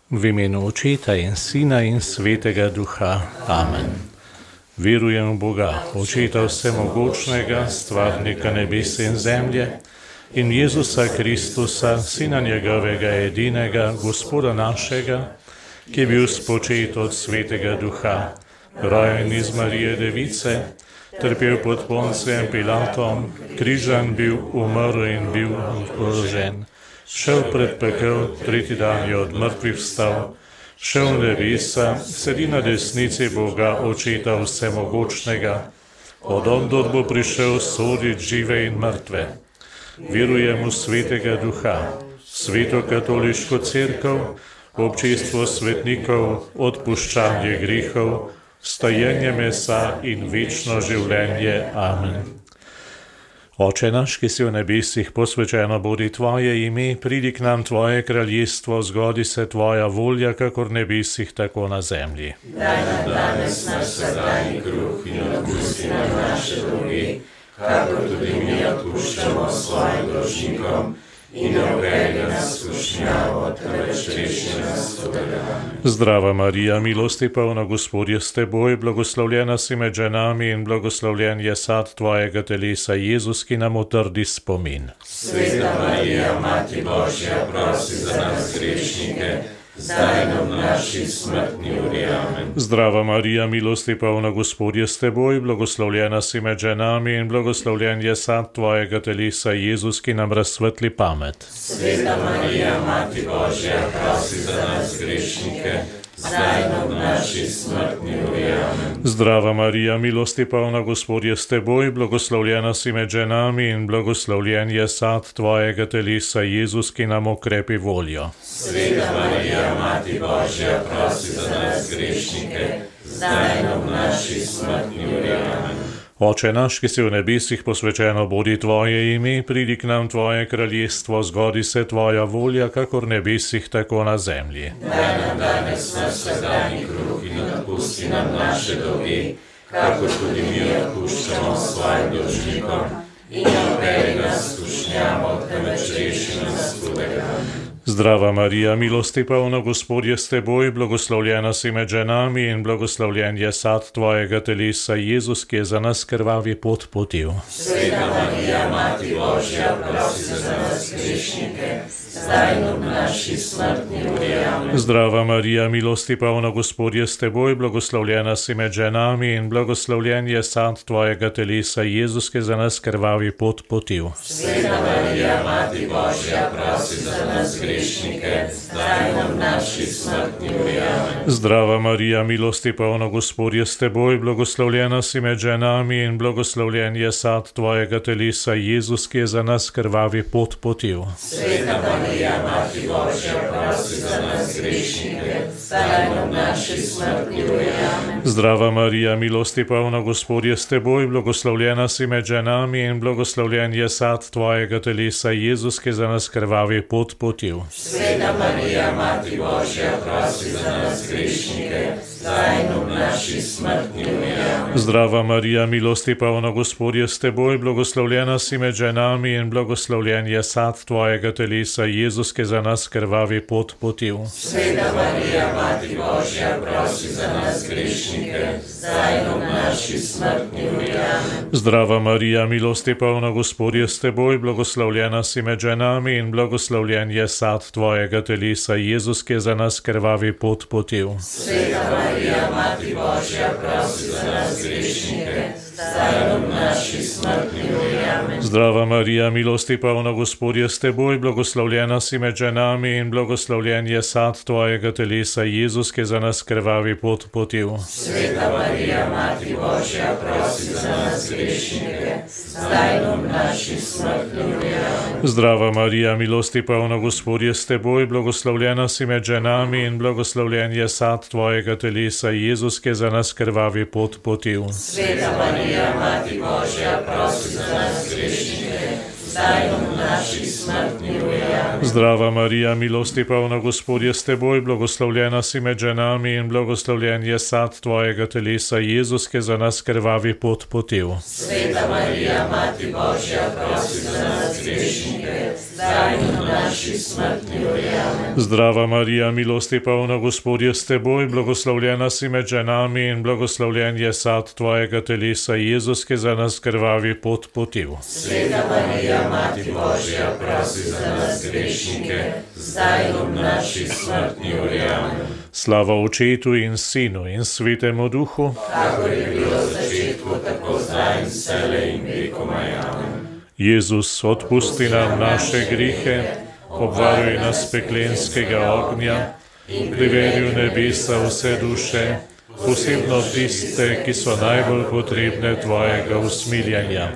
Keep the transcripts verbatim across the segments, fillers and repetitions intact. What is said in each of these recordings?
V imenu Očeta in Sina in Svetega Duha. Amen. Verujem v Boga, Očeta vsemogočnega, stvarnika nebesa in zemlje, in Jezusa Kristusa, Sina njegovega edinega, Gospoda našega, ki je bil spočet od Svetega Duha, rojen iz Marije Device, trpel pod Poncijem Pilatom, križan bil, umrl in bil položen. Šel pred pekel, tretji dan je od mrtvih vstal, šel v nebesa, sedi na desnici Boga, Očeta vsemogočnega, od ondod bo prišel soditi žive in mrtve. Verujem v Svetega Duha, Sveto katoliško cerkev, občestvo svetnikov, odpuščanje grehov, stajenje mesa in večno življenje. Amen. Oče naš, ki si v nebesih, posvečeno bodi tvoje ime, pridi k nam tvoje kraljestvo, zgodi se tvoja volja, kakor v nebesih, tako na zemlji. Daj nam danes naš vsakdanji kruh in odpusti nam naše dolge, kakor tudi mi odpuščamo svojim dolžnikom, in ne uvedi nas v skušnjavo, temveč reši nas hudega. Zdrava Marija, milosti polna, Gospod je s teboj, blagoslovljena si med ženami in blagoslovljen je sad tvojega telesa, Jezus, ki nam utrdi spomin. Sveta Marija, Mati Božja, prosi za nas grešnike, zdaj in v naši smrtni uri. Amen. Zdrava Marija, milosti polna, Gospod je s teboj, blagoslovljena si med ženami in blagoslovljen je sad tvojega telesa, Jezus, ki nam razsvetli pamet. Sveta Marija, Mati Božja, prosi za nas grešnike, zdaj in v naši smrtni uri. Amen. Zdrava Marija, milosti polna, Gospod je s teboj, blagoslovljena si med ženami in blagoslovljen je sad tvojega telesa, Jezus, ki nam okrepi voljo. Sveta Marija, Mati Božja, prosi za nas grešnike, zdaj in v naši smrtni uri. Amen. Oče naš, ki si v nebesih, posvečeno bodi tvoje ime, pridi k nam tvoje kraljestvo, zgodi se tvoja volja, kakor v nebesih, tako na zemlji. Daj nam danes naš vsakdanji kruh in odpusti nam naše dolge, kakor tudi mi odpuščamo svojim dolžnikom, in ne uvedi nas v skušnjavo, temveč reši nas hudega. Zdrava Marija, milosti polna, Gospod je s teboj, blagoslovljena si med ženami in blagoslovljen je sad tvojega telesa, Jezus, ki je za nas krvavi pot potil. Sveta Marija, Mati Božja, prosi za nas grešnike, zdaj in v naši smrtni uri. Amen. Zdrava Marija, milosti polna, Gospod je s teboj, blagoslovljena si med ženami in blagoslovljen je sad tvojega telesa, Jezus, ki je za nas krvavi pot potil. Sveta Marija, Mati Božja, prosi za nas grešnike, zdaj in v naši smrtni uri. Amen. Zdrava Marija, milosti polna, Gospod je s teboj, blagoslovljena si med ženami in blagoslovljen je sad tvojega telesa, Jezus, ki je za nas krvavi pot potil. Sveta Marija, Mati Božja, prosi za nas grešnike, zdaj in v naši smrtni uri. Amen. Zdrava Marija, milosti polna, Gospod je s teboj, blagoslovljena si med ženami in blagoslovljen je sad tvojega telesa, Jezus, ki je za nas krvavi pot potil. Sveta Marija, Mati Božja, prosi za nas grešnike, zdaj in v naši smrtni uri. Amen. Zdrava Marija, milosti polna, Gospod je s teboj, blagoslovljena si med ženami in blagoslovljen je sad tvojega telesa, Jezus, ki je za nas krvavi pot potil. Sveta Marija, Mati Božja, prosi za nas grešnike, zdaj in v naši smrtni uri. Amen. Zdrava Marija, milosti polna, Gospod je s teboj, blagoslovljena si med ženami in blagoslovljen je sad tvojega telesa, Jezus, ki je za nas krvavi pot potil. Sveta Marija, Mati Božja, prosi za nas grešnike, zdaj in v naši smrtni uri. Amen. Zdrava Marija, milosti polna, Gospod je s teboj, blagoslovljena si med ženami in blagoslovljen je sad tvojega telesa, Jezus, ki je za nas krvavi pot potil. Sveta Marija, Mati Božja, prosi za nas grešnike, zdaj in v naši smrtni uri. Amen. Zdrava Marija, milosti polna, Gospod je s teboj, blagoslovljena si med ženami in blagoslovljen je sad tvojega telesa, Jezus, ki je za nas krvavi pot potil. Sveta Marija, Mati Božja, prosi za nas grešnike, zdaj in v naši smrtni uri. Amen. Zdrava Marija, milosti polna, Gospod je s teboj, blagoslovljena si med ženami in blagoslovljen je sad tvojega telesa, Jezus, ki je za nas krvavi pot potil. Sveta Marija, Mati Božja, prosi za nas grešnike, zdaj in v naši smrti. Amen. Zdrava Marija, milosti polna, Gospod je s teboj, blagoslovljena si med ženami in blagoslovljen je sad tvojega telesa, Jezus, ki za nas krvavi pot potil. Sveta Marija, Mati Božja, prosi za nas grešnike, zdaj in v naši smrti. Amen. Slava Očetu in Sinu in Svetemu Duhu, kakor je bilo v začetku, tako zdaj in vselej in vekomaj. Amen. Jezus, odpusti nam naše grihe, obvaruj nas peklenskega ognja in privedi v nebesa vse duše, posebno tiste, ki so najbolj potrebne tvojega usmiljenja.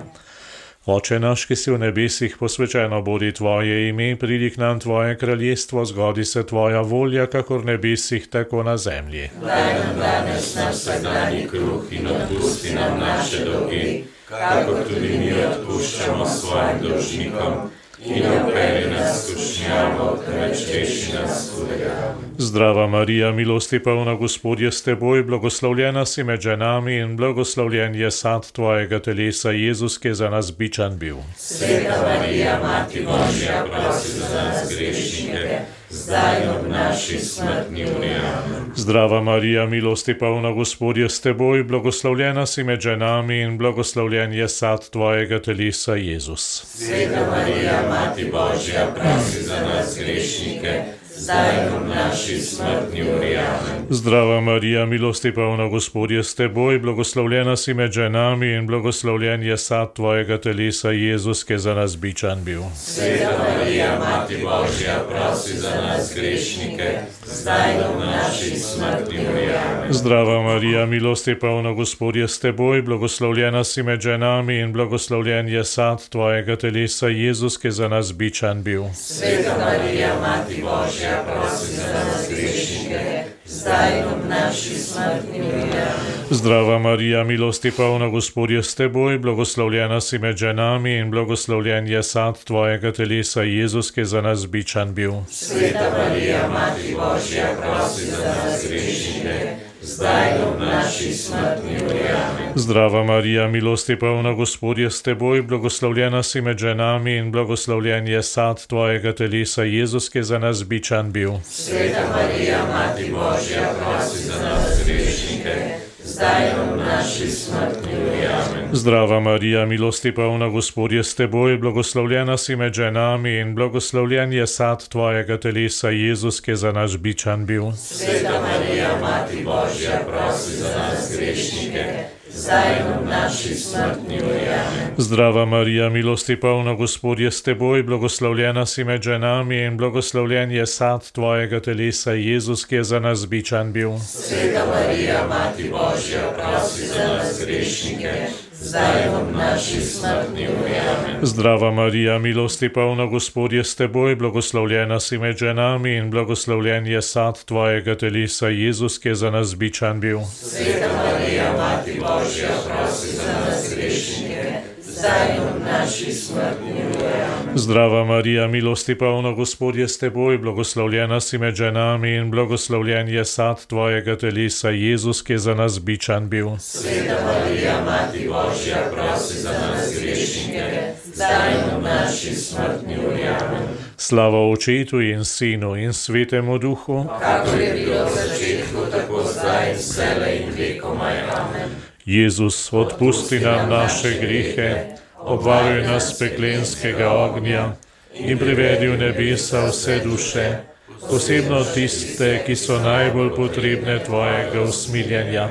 Oče naš, ki si v nebesih, posvečeno bodi tvoje ime, pridi k nam tvoje kraljestvo, zgodi se tvoja volja, kakor v nebesih, tako na zemlji. Daj nam danes naš vsakdanji kruh in odpusti nam naše dolge, kakor tudi mi odpuščamo svojim dolžnikom, in ne vpelji nas v skušnjavo, temveč reši nas hudega. Zdrava Marija, milosti polna, Gospod je s teboj, blagoslovljena si med ženami in blagoslovljen je sad tvojega telesa, Jezus, ki je za nas bičan bil. Sveta Marija, Mati Božja, prosi za nas grešnike, zdaj in v naši smrtni uri. Amen. Zdrava Marija, milosti polna, Gospod je s teboj, blagoslovljena si med ženami in blagoslovljen je sad tvojega telesa, Jezus. Sveta Marija, Mati Božja, prosi za nas grešnike, zdaj in v naši smrtni uri. Amen. Zdrava Marija, milosti polna, Gospod je s teboj, blagoslovljena si med ženami in blagoslovljen je sad tvojega telesa, Jezus, ki je za nas bičan bil. Sveta Marija, Mati Božja, prosi za nas grešnike, zdaj in v naši smrtni uri. Amen. Zdrava Marija, milosti polna, Gospod je s teboj, blagoslovljena si med ženami in blagoslovljen je sad tvojega telesa, Jezus, ki je za nas bičan bil. Sveta Marija, Mati Božja, prosi za nas grešnike, zdaj in v naši smrtni uri. Amen. Zdrava Marija, milosti polna, Gospod je s teboj, blagoslovljena si med ženami in blagoslovljen je sad tvojega telesa, Jezus, ki je za nas bičan bil. Sveta Marija, Mati Božja, prosi za nas grešnike, zdaj in v naši smrtni uri. Amen. Zdrava Marija, milosti polna, Gospod je s teboj, blagoslovljena si med ženami in blagoslovljen je sad tvojega telesa, Jezus, ki je za nas bičan bil. Sveta Marija, Mati Božja, prosi za nas grešnike, zdaj in v naši smrtni uri. Amen. Zdrava Marija, milosti polna, Gospod je s teboj, blagoslovljena si med ženami in blagoslovljen je sad tvojega telesa, Jezus, ki je za nas bičan bil. Sveta Marija, Mati Božja, prosi za nas grešnike, zdaj in v naši smrtni uri. Amen. Zdrava Marija, milosti polna, Gospod je s teboj, blagoslovljena si med ženami in blagoslovljen je sad tvojega telesa, Jezus, ki je za nas bičan bil. Sveta Marija, Mati Božja, prosi za nas grešnike, zdaj in v naši smrtni uri. Amen. Zdrava Marija, milosti polna, Gospod je s teboj, blagoslovljena si med ženami in blagoslovljen je sad tvojega telesa, Jezus, ki je za nas bičan bil. Sveta Marija, Mati Božja, prosi za nas grešnike, zdaj in v naši smrtni uri. Amen. Zdrava Marija, milosti polna, Gospod je s teboj, blagoslovljena si med ženami in blagoslovljen je sad tvojega telesa, Jezus, ki je za nas bičan bil. Sveta Marija, Mati Božja, prosi za nas grešnike, zdaj in v naši smrtni uri. Amen. Slava Očetu in Sinu in Svetemu Duhu, kakor je bilo v začetku, tako zdaj in vselej in vekomaj. Amen. Jezus, odpusti nam naše grihe, obvaruj nas peklenskega ognja in privedi v nebesa vse duše, posebno tiste, ki so najbolj potrebne tvojega usmiljenja.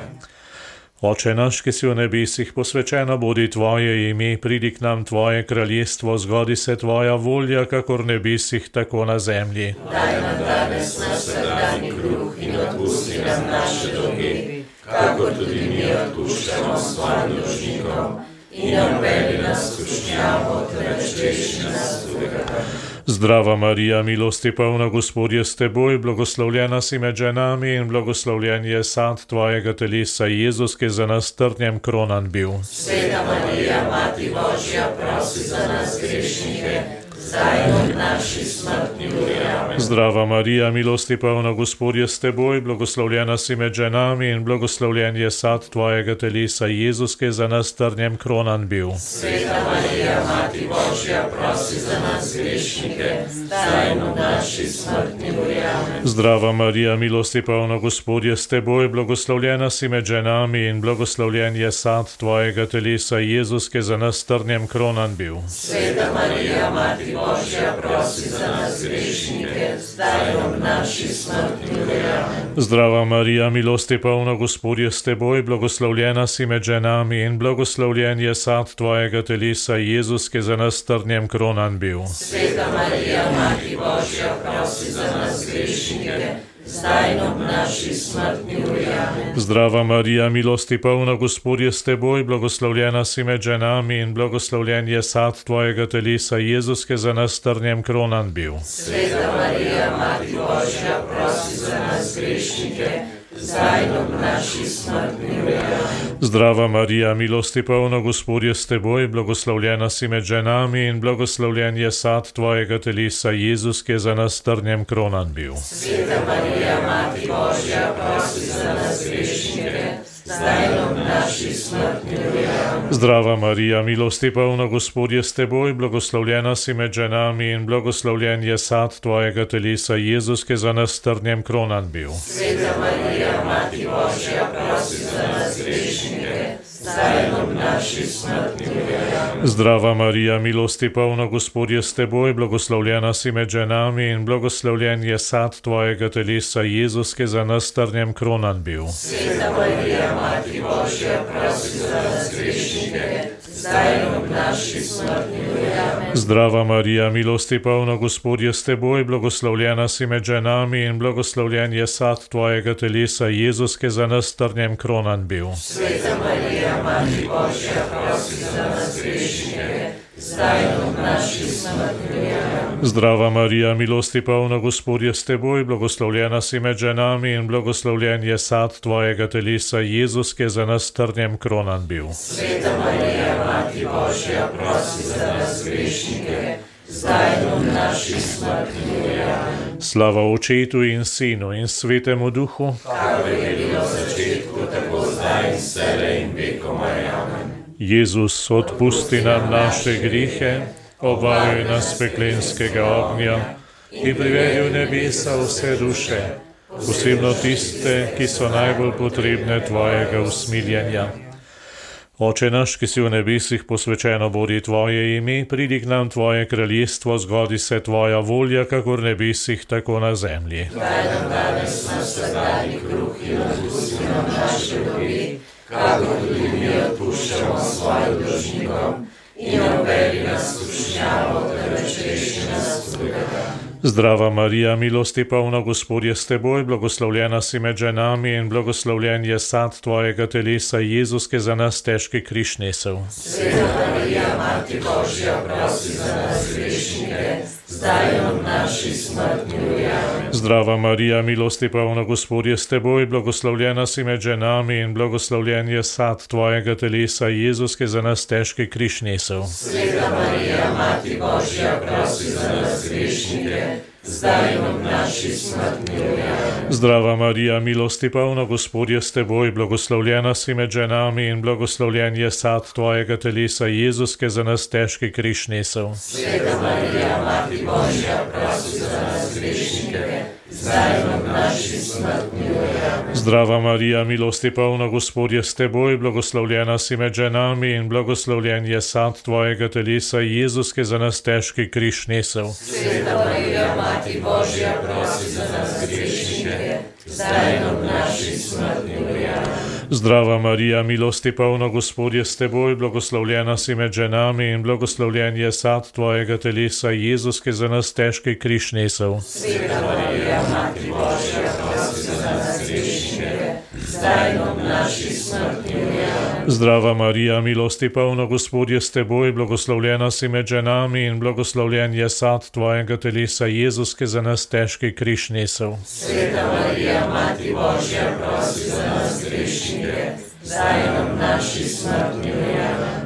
Oče naš, ki si v nebesih, posvečeno bodi tvoje ime, pridi k nam tvoje kraljestvo, zgodi se tvoja volja, kakor v nebesih, tako na zemlji. Daj nam danes naš vsakdanji kruh in odpusti nam naše dolge, kakor tudi mi odpuščamo svojim dolžnikom, in ne vpelji nas v skušnjavo, temveč reši nas hudega. Zdrava Marija, milosti polna, Gospod je s teboj, blagoslovljena si med ženami in blagoslovljen je sad tvojega telesa, Jezus, ki je za nas trnjem kronan bil. Sveta Marija, Mati Božja, prosi za nas grešnike, zdaj in ob naši smrtni uri. Amen. Zdrava Marija, milosti polna, Gospod je s teboj, blagoslovljena si med ženami in blagoslovljen je sad tvojega telesa, Jezus, ki je za nas trnjem kronan bil. Sveta Marija, Mati Božja, prosi za nas grešnike, zdaj in ob naši smrtni uri. Amen. Zdrava Marija, milosti polna, Gospod je s teboj, blagoslovljena si med ženami in blagoslovljen je sad tvojega telesa, Jezus, ki je za nas trnjem kronan bil. Sveta Marija, Mati Božja, prosi za nas grešnike, zdaj in ob naši smrtni uri. Amen. Zdrava Marija, milosti polna, Gospod je s teboj, blagoslovljena si med ženami in blagoslovljen je sad tvojega telesa, Jezus, ki je za nas trnjem kronan bil. Sveta Marija, Mati Božja, prosi za nas grešnike, zdaj in ob naši smrtni uri. Amen. Zdrava Marija, milosti polna, Gospod je s teboj, blagoslovljena si med ženami in blagoslovljen je sad tvojega telesa, Jezus, ki je za nas trnjem kronan bil. Sveta Marija, Mati Božja, prosi za nas grešnike, zdaj in ob naši smrtni uri. Amen. Zdrava Marija, milosti polna, Gospod je s teboj, blagoslovljena si med ženami in blagoslovljen je sad tvojega telesa, Jezus, ki je za nas trnjem kronan bil. Sveta Marija, Mati Božja, prosi za nas grešnike, zdaj in ob naši smrtni uri. Amen. Zdrava Marija, milosti polna, Gospod je s teboj, blagoslovljena si med ženami in blagoslovljen je sad tvojega telesa, Jezus, ki je za nas trnjem kronan bil. Sveta Marija, Mati Božja, prosi za nas grešnike, zdaj in ob naši smrtni uri. Amen. Zdrava Marija, milosti polna, Gospod je s teboj, blagoslovljena si med ženami in blagoslovljen je sad tvojega telesa, Jezus, ki je za nas trnjem kronan bil. Sveta Marija, Mati Božja, prosi za nas grešnike, zdaj in ob naši smrtni uri. Amen. Zdrava Marija, milosti polna, Gospod je s teboj, blagoslovljena si med ženami in blagoslovljen je sad tvojega telesa, Jezus, ki je za nas trnjem kronan bil. Sveta Marija, Mati Božja, prosi za nas grešnike, zdaj in ob naši smrtni uri. Amen. Zdrava Marija, milosti polna, Gospod je s teboj, blagoslovljena si med ženami in blagoslovljen je sad tvojega telesa, Jezus, ki je za nas trnjem kronan bil. Sveta Marija, Mati Božja, prosi za nas grešnike, zdaj in ob naši smrtni uri. Amen. Slava Očetu in Sinu in Svetemu Duhu, Kakor je bilo v začetku, tako zdaj in vselej in vekomaj. Amen. Jezus, odpusti nam naše grihe, obvaruj nas peklenskega ognja in privedi v nebesa vse duše, posebno tiste, ki so najbolj potrebne tvojega usmiljenja. Oče naš, ki si v nebesih, posvečeno bodi tvoje ime, pridi k nam tvoje kraljestvo, zgodi se tvoja volja, kakor v nebesih, tako na zemlji. Daj nam danes naš vsakdanji kruh in odpusti nam naše dolge, kakor tudi mi odpuščamo svojim dolžnikom, in ne uvedi nas v skušnjavo, temveč reši nas od zlega. Zdrava Marija, milosti polna, Gospod je s teboj, blagoslovljena si med ženami in blagoslovljen je sad tvojega telesa, Jezus, ki je za nas težki križ nesel. Sveta Marija, Mati Božja, prosi za nas grešnike, zdaj in ob naši smrtni uri. Amen. Zdrava Marija, milosti polna, Gospod je s teboj, blagoslovljena si med ženami in blagoslovljen je sad tvojega telesa, Jezus, ki je za nas težki križ nesel. Sveta Marija, Mati Božja, prosi za nas grešnike, zdaj in ob naši smrtni uri. Amen. Zdrava Marija, milosti polna, Gospod je s teboj, blagoslovljena si med ženami in blagoslovljen je sad tvojega telesa, Jezus, ki je za nas težki križ nesel. Sveta Marija, Mati Božja, prosi za nas grešnike, zdaj in ob naši smrtni uri. Amen. Zdrava Marija, milosti polna, Gospod je s teboj, blagoslovljena si med ženami in blagoslovljen je sad tvojega telesa, Jezus, ki je za nas težki križ nesel. Sveta Marija, Mati Božja, prosi za nas grešnike, zdaj in ob naši smrtni uri. Amen. Zdrava Marija, milosti polna, Gospod je s teboj, blagoslovljena si med ženami in blagoslovljen je sad tvojega telesa, Jezus, ki je za nas težki križ nesel. Sveta Marija, Mati Božja, prosi za nas grešnike, zdaj in ob naši smrtni uri. Amen. Zdrava Marija, milosti polna, Gospod je s teboj, blagoslovljena si med ženami in blagoslovljen je sad tvojega telesa, Jezus, ki je za nas težki križ nesel. Sveta Marija, Mati Božja, prosi za nas grešnike, zdaj in ob naši smrtni uri. Amen.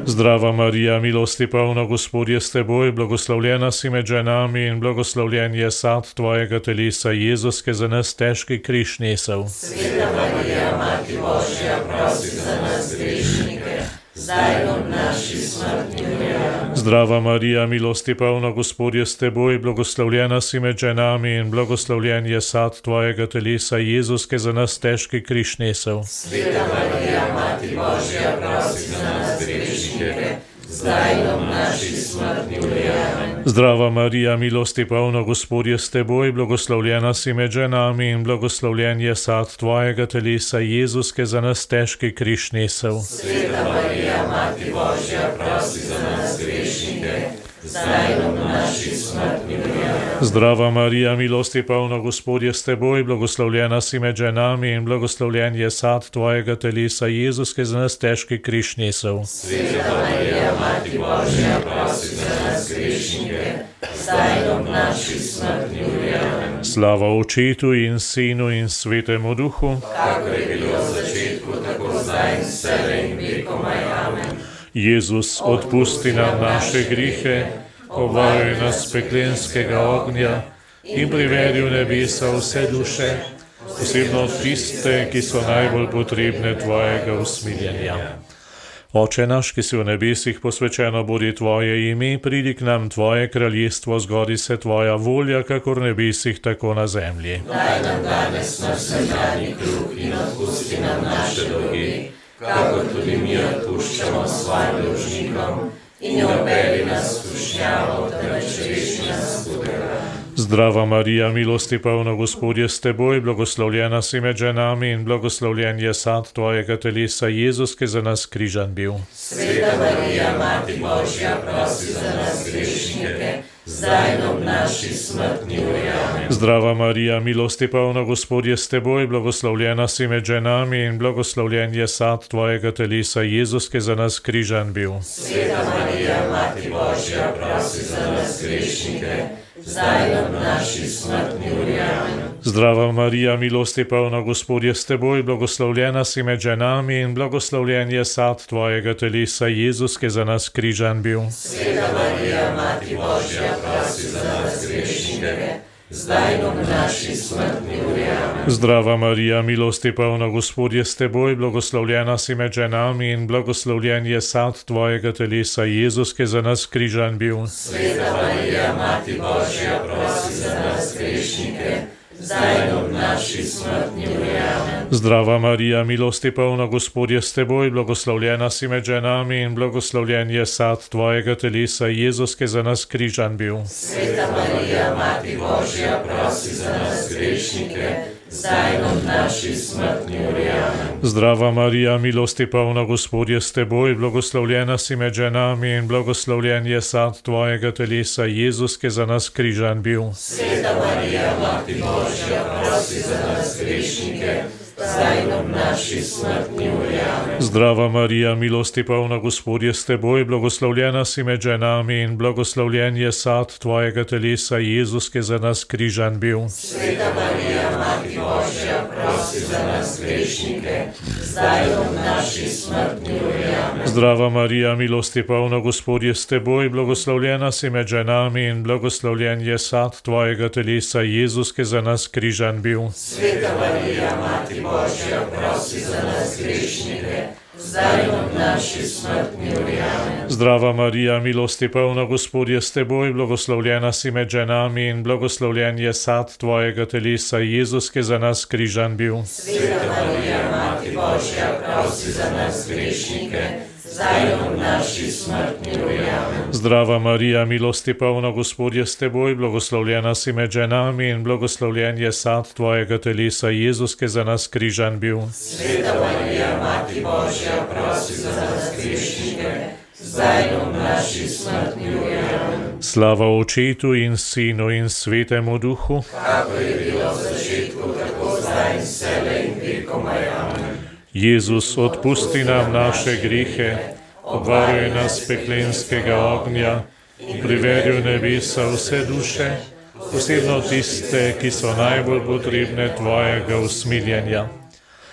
Zdrava Marija, milosti polna, Gospod je s teboj, blagoslovljena si med ženami in blagoslovljen je sad tvojega telesa, Jezus, ki za nas težki križ nesel. Sveta Marija, Mati Božja, prosi za nas grešnike, zdaj in ob naši smrtni uri. Zdrava Marija, milosti polna, Gospod je s teboj, blagoslovljena si med ženami in blagoslovljen je sad tvojega telesa, Jezus, ki za nas težki križ nesel. Sveta Marija, Mati Božja, prosi za nas grešnike, zdaj in ob naši smrtni uri. Zdrava Marija, milosti polna, Gospod je s teboj, blagoslovljena si med ženami in blagoslovljen je sad tvojega telesa, Jezus, ki za nas težki križ nesel. Sveta Marija, Mati Božja, prosi za nas grešnike, zdaj in ob naši smrtni uri. Zdrava Marija, milosti polna, Gospod je s teboj, blagoslovljena si med ženami in blagoslovljen je sad tvojega telesa, Jezus, ki za nas težki križ nesel. Sveta Marija, Mati Božja, prosi za nas grešnike, zdaj in ob naši smrtni uri. Slava Očetu in Sinu in Svetemu Duhu, Kakor je bilo v začetku, tako zdaj in vselej in vekomaj. Amen. Jezus, odpusti nam naše grihe, obvaruj nas peklenskega ognja in privedi v nebesa vse duše, posebno tiste, ki so najbolj potrebne tvojega usmiljenja. Oče naš, ki si v nebesih, posvečeno bodi tvoje ime, pridi k nam tvoje kraljestvo, zgodi se tvoja volja, kakor v nebesih, tako na zemlji. Daj nam danes naš vsakdanji kruh in odpusti nam naše dolge, kakor tudi mi odpuščamo svojim dolžnikom, in ne vpelji nas v skušnjavo, temveč reši nas hudega. Zdrava Marija, milosti polna, Gospod je s teboj, blagoslovljena si med ženami in blagoslovljen je sad tvojega telesa, Jezus, ki za nas križan bil. Sveta Marija, Mati Božja, prosi za nas grešnike, zdaj in ob naši smrtni uri. Amen. Zdrava Marija, milosti polna, Gospod je s teboj, blagoslovljena si med ženami in blagoslovljen je sad tvojega telesa, Jezus, ki za nas križan bil. Sveta Marija, Mati Božja, prosi za nas grešnike, zdaj in ob naši smrtni uri. Amen. Zdrava Marija, milosti polna, Gospod je s teboj, blagoslovljena si med ženami in blagoslovljen je sad tvojega telesa, Jezus, ki za nas križan bil. Sveta Marija, Mati Božja, prosi za nas grešnike, zdaj in ob naši smrtni uri. Amen. Zdrava Marija, milosti polna, Gospod je s teboj, blagoslovljena si med ženami in blagoslovljen je sad tvojega telesa, Jezus, ki za nas križan bil. Sveta Marija, Mati Božja, prosi za nas grešnike, zdaj in ob naši smrtni uri. Amen. Zdrava Marija, milosti polna, Gospod je s teboj, blagoslovljena si med ženami in blagoslovljen je sad tvojega telesa, Jezus, ki za nas križan bil. Sveta Marija, Mati Božja, prosi za nas grešnike, zdaj in ob naši smrtni uri. Amen. Zdrava Marija, milosti polna, Gospod je s teboj, blagoslovljena si med ženami in blagoslovljen je sad tvojega telesa, Jezus, ki za nas križan bil. Sveta Marija, Mati Božja, prosi za nas grešnike, zdaj in ob naši smrtni uri. Amen. Zdrava Marija, milosti polna, Gospod je s teboj, blagoslovljena si med ženami in blagoslovljen je sad tvojega telesa, Jezus, ki za nas križan bil. Sveta Marija, Mati Božja, prosi za nas grešnike, zdaj in ob naši smrtni uri. Amen. Zdrava Marija, milosti polna, Gospod je s teboj, blagoslovljena si med ženami in blagoslovljen je sad tvojega telesa, Jezus, ki za nas križan bil. Sveta Marija, Mati Božja, prosi za nas grešnike, zdaj in ob naši smrtni uri. Amen. Zdrava Marija, milosti polna, Gospod je s teboj, blagoslovljena si med ženami in blagoslovljen je sad tvojega telesa, Jezus, ki za nas križan bil. Sveta Marija, Mati Božja, prosi za nas grešnike, zdaj in ob naši smrtni uri. Amen. Zdrava Marija, milosti polna, Gospod je s teboj, blagoslovljena si med ženami in blagoslovljen je sad tvojega telesa, Jezus, ki za nas križan bil. Sveta Marija, Mati Božja, prosi za nas grešnike, zdaj in ob naši smrtni uri. Amen. Slava Očetu in Sinu in Svetemu Duhu, Kakor je bilo v začetku, tako zdaj in vselej in vekomaj. Amen. Jezus, odpusti nam naše grihe, obvaruj nas peklenskega ognja in privedi v nebesa vse duše, posebno tiste, ki so najbolj potrebne tvojega usmiljenja.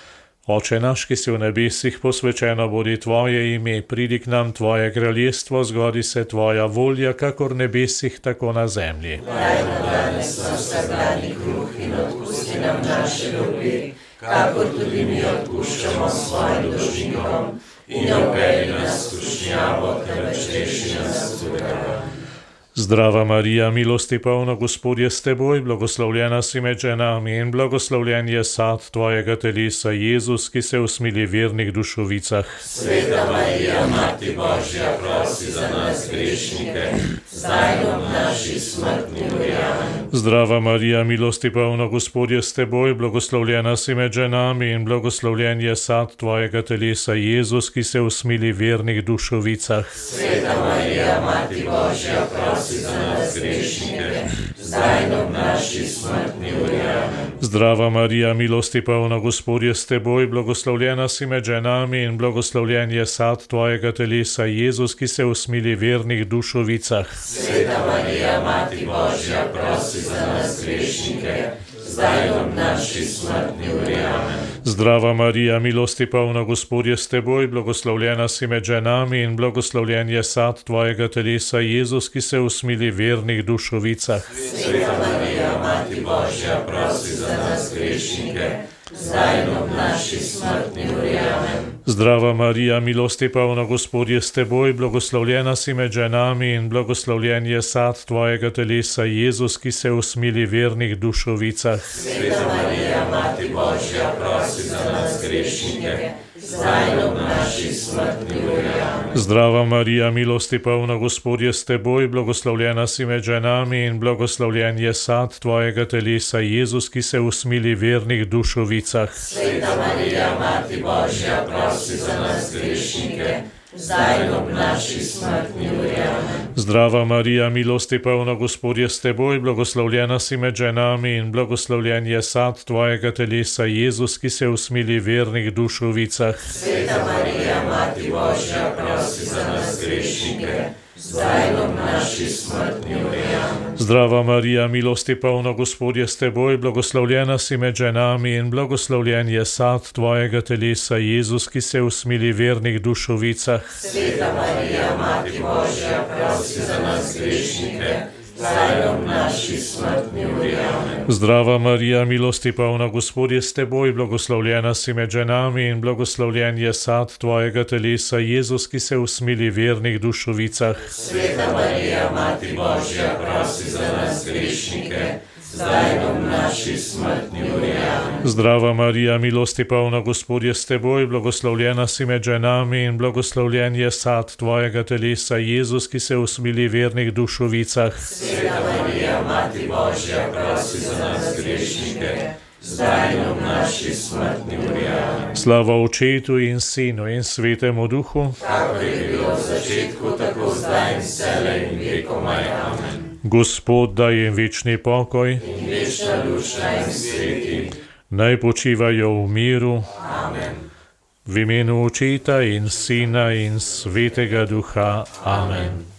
Oče naš, ki si v nebesih, posvečeno bodi tvoje ime, pridi k nam tvoje kraljestvo, zgodi se tvoja volja, kakor v nebesih, tako na zemlji. Daj nam danes naš vsakdanji kruh in odpusti nam naše dolge, kakor tudi mi odpuščamo svojim dolžnikom, in ne vpelji nas v skušnjavo, temveč reši nas od zlega. Zdrava Marija, milosti polna, Gospod je s teboj, blagoslovljena si med ženami in blagoslovljen je sad tvojega telesa, Jezus, ki se usmili v vernih dušovicah. Sveta Marija, Mati Božja, prosi za nas grešnike, zdaj in ob naši smrtni uri. Amen. Zdrava Marija, milosti polna, Gospod je s teboj, blagoslovljena si med ženami in blagoslovljen je sad tvojega telesa, Jezus, ki se usmili v vernih dušovicah. Sveta Marija, Mati Božja, prosi za nas grešnike, zdaj in ob naši smrtni uri. Amen. Zdrava Marija, milosti polna, Gospod je s teboj, blagoslovljena si med ženami in blagoslovljen je sad tvojega telesa, Jezus, ki se usmili v vernih dušovicah. Sveta Marija, Mati Božja, prosi za nas grešnike, zdaj in ob naši smrtni uri. Amen. Zdrava Marija, milosti polna, Gospod je s teboj, blagoslovljena si med ženami in blagoslovljen je sad tvojega telesa, Jezus, ki se usmili v vernih dušovicah. Sveta Marija, Mati Božja, prosi za nas grešnike, zdaj in ob naši smrtni uri. Amen. Zdrava Marija, milosti polna, Gospod je s teboj, blagoslovljena si med ženami in blagoslovljen je sad tvojega telesa, Jezus, ki se usmili v vernih dušovicah. Sveta Marija, Mati Božja, prosi za nas grešnike, zdaj in ob naši smrtni uri. Amen. Zdrava Marija, milosti polna, Gospod je s teboj, blagoslovljena si med ženami in blagoslovljen je sad tvojega telesa, Jezus, ki se usmili v vernih dušovicah. Sveta Marija, Mati Božja, prosi za nas grešnike, zdaj in ob naši smrtni uri. Amen. Zdrava Marija, milosti polna, Gospod je s teboj, blagoslovljena si med ženami in blagoslovljen je sad tvojega telesa, Jezus, ki se usmili v vernih dušovicah. Sveta Marija, Mati Božja, prosi za nas grešnike, zdaj in ob naši smrtni uri. Amen. Zdrava Marija, milosti polna, Gospod je s teboj, blagoslovljena si med ženami in blagoslovljen je sad tvojega telesa, Jezus, ki se usmili v vernih dušovicah. Sveta Marija, Mati Božja, prosi za nas grešnike, zdaj in ob naši smrtni uri. Amen. Zdrava Marija, milosti polna, Gospod je s teboj, blagoslovljena si med ženami in blagoslovljen je sad tvojega telesa, Jezus, ki se usmili v vernih dušovicah. Sveta Marija, Mati Božja, prosi za nas grešnike, zdaj in ob naši smrtni uri. Amen. Zdrava Marija, milosti polna, Gospod je s teboj, blagoslovljena si med ženami in blagoslovljen je sad tvojega telesa, Jezus, ki se usmili v vernih dušovicah. Sveta Marija, Mati Božja, prosi za nas grešnike, zdaj in ob naši smrtni uri. Amen. Slava Očetu in Sinu in Svetemu Duhu, kakor je bilo v začetku, tako zdaj in vselej in vekomaj. Amen. Gospod daj jim večni pokoj, In večna duša in sveti. naj počivajo v miru, Amen. v imenu Očeta in Sina in Svetega Duha. Amen.